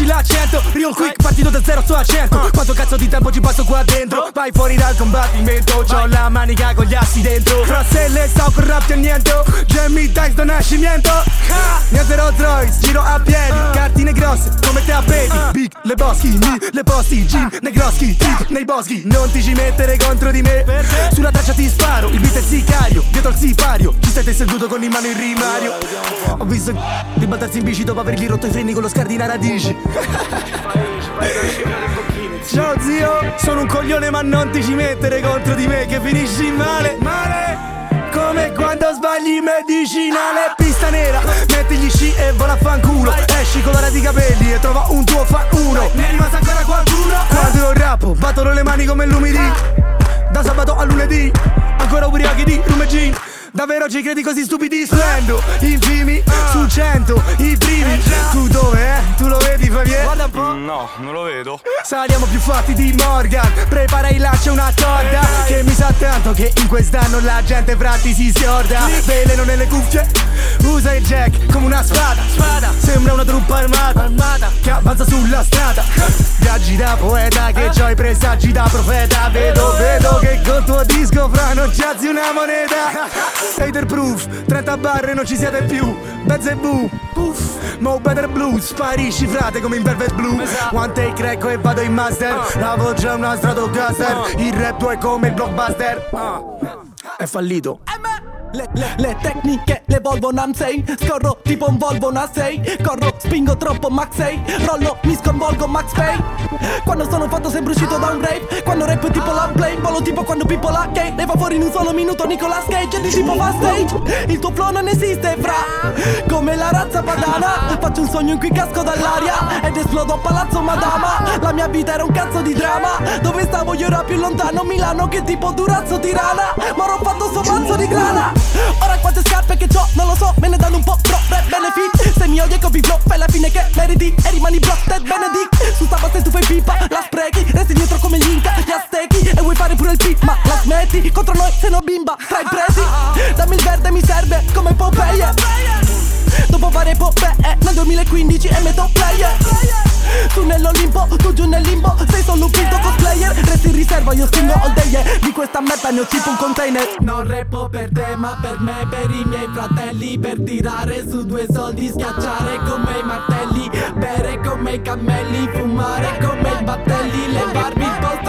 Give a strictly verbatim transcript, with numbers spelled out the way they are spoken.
l'accento. Real quick, partito da zero sto accento. Quanto cazzo di tempo ci passo qua dentro? Vai fuori dal combattimento, c'ho la manica con gli assi dentro. Cross e le sto con rap e niente. Jamie Dice da nascimento. Niente Rolls Royce, giro a piedi. Cartine grosse, come te a piedi. Big, le boschi, mi, le posti. Gin, negroschi, trip, nei boschi. Non ti ci mettere contro di me. Sulla traccia ti sparo, il beat è sicario. Dietro il sipario, ci stai seduto con in mano il rimario. Ho visto ribaltarsi in bici dopo avergli rotto i freni con lo scardino a radici. Ciao zio, sono un coglione ma non ti ci mettere contro di me che finisci male. Male come quando sbagli medicinale. Pista nera, metti gli sci e vola a fanculo. Esci colorati i capelli e trova un tuo fan uno. Ne è rimasto ancora qualcuno? Quando io rappo, battono le mani come l'umidì. Da sabato a lunedì, ancora ubriachi di rum e gin. Davvero ci credi così stupidi? Splendo, infimi, su cento, i primi. Tu dove, eh? Tu lo vedi, Favier? Guarda un po'. No, non lo vedo. Saliamo più fatti di Morgan. Prepara il laccio una corda. Che mi sa tanto che in quest'anno la gente fratti si scorda. Veleno nelle cuffie, usa il jack come una spada. Spada, sembra una truppa armata. Armata, che avanza sulla strada. Viaggi da poeta, che c'ho i presagi da profeta. Vedo, vedo che col tuo disco fra non ci alzi una moneta. Haterproof, trenta barre non ci siete più. Benz e boo, puff, Mo Better Blues. Sparisci frate come in Velvet Blue. One take recco e vado in master. La voce è una Stratocaster. Il rap tuo è come il blockbuster. È fallito. Le, le, le tecniche le Volvo Nansei. Scorro tipo un Volvo na sei. Corro, spingo troppo Max sei. Rollo, mi sconvolgo Max Pay. Quando sono fatto sempre uscito da un rave. Quando rap tipo la play. Volo tipo quando Pippo la gay. Ne va fuori in un solo minuto Nicolas Cage. E di tipo fast stage. Il tuo flow non esiste fra. Come la razza padana. Faccio un sogno in cui casco dall'aria ed esplodo a Palazzo Madama. La mia vita era un cazzo di dramma. Dove stavo io era più lontano. Milano che tipo Durazzo Tirana. Ma ero fatto sto mazzo di grana. Ora quante scarpe che c'ho, non lo so, me ne danno un po' pro rap benefit. Se mi odi e copy flow, fai la fine che meriti e rimani blocked Benedict. Su sta base tu fai pipa, la sprechi, resti dietro come gli Inca, gli Aztechi. E vuoi fare pure il pip, ma la smetti. Contro noi sei no bimba, tra i presi. Dammi il verde mi serve, come Popeye. Dopo fare Popeye, nel duemilaquindici e metto player. Tu nell'Olimpo, tu giù nel limbo. Sei solo un finto cosplayer. Resti in riserva, io stingo all day, yeah. Di questa merda ne ho tipo un container. Non rappo per te ma per me, per i miei fratelli. Per tirare su due soldi, schiacciare come i martelli. Bere come i cammelli, fumare come i battelli. Levarmi il posto